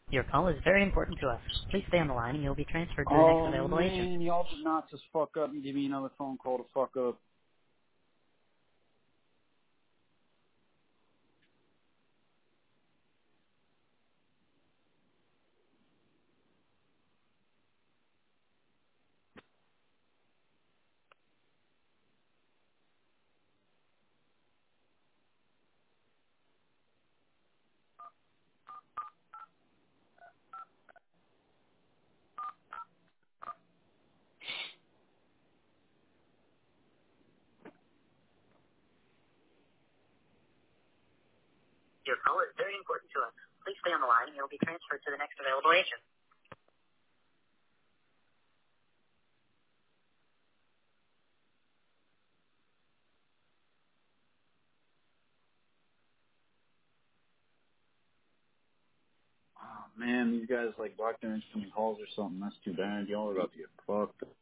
Your call is very important to us. Please stay on the line and you'll be transferred to the next Oh available agent. man, y'all did not just fuck up and give me another phone call to fuck up. Your call is very important to us. Please stay on the line and you'll be transferred to the next available agent. Oh man, these guys like blocked their incoming calls or something. That's too bad. Y'all are about to get fucked.